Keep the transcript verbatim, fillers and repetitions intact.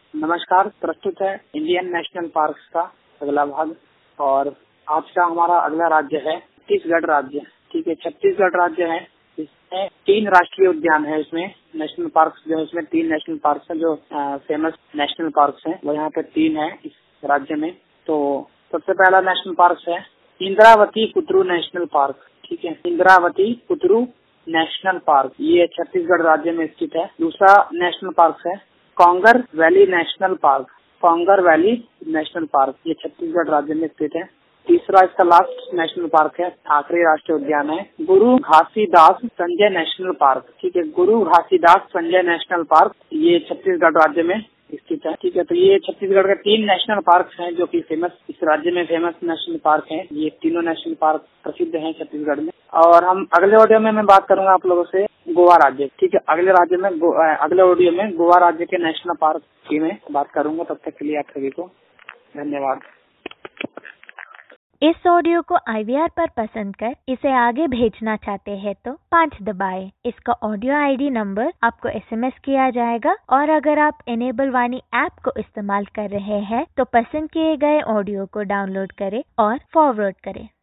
नमस्कार, प्रस्तुत है इंडियन नेशनल पार्क्स का अगला भाग। और आज का हमारा अगला राज्य है छत्तीसगढ़ राज्य। ठीक है, छत्तीसगढ़ राज्य है, इसमें तीन राष्ट्रीय उद्यान है। इसमें नेशनल पार्क्स जो है, इसमें तीन नेशनल पार्क्स है जो फेमस नेशनल पार्क्स हैं, वो यहाँ पे तीन है इस राज्य में। तो सबसे पहला नेशनल पार्क है इंद्रावती कुतरू नेशनल पार्क। ठीक है, इंद्रावती कुतरू नेशनल पार्क, ये छत्तीसगढ़ राज्य में स्थित है। दूसरा नेशनल पार्क है Kanger valley national park. Kanger valley national park, ये छत्तीसगढ़ राज्य में स्थित है। तीसरा इसका लास्ट नेशनल पार्क है, आखिरी राष्ट्रीय उद्यान है गुरु घासीदास संजय नेशनल पार्क। ठीक है, गुरु घासीदास संजय नेशनल पार्क, ये छत्तीसगढ़ राज्य में स्थित है। ठीक है, तो ये छत्तीसगढ़ के तीन नेशनल पार्क हैं जो कि फेमस, इस राज्य में फेमस नेशनल पार्क हैं। ये तीनों नेशनल पार्क प्रसिद्ध हैं छत्तीसगढ़ में। और हम अगले ऑडियो में मैं बात करूंगा आप लोगों से गोवा राज्य। ठीक है, अगले राज्य में अगले ऑडियो में गोवा राज्य के नेशनल पार्क की मैं बात करूंगा। तब तक के लिए आप सभी को धन्यवाद। इस ऑडियो को आई वी आर पर पसंद कर इसे आगे भेजना चाहते हैं तो पाँच दबाएं। इसका ऑडियो आई डी नंबर आपको एस एम एस किया जाएगा। और अगर आप इनेबल वाणी ऐप को इस्तेमाल कर रहे हैं तो पसंद किए गए ऑडियो को डाउनलोड करें और फॉरवर्ड करें।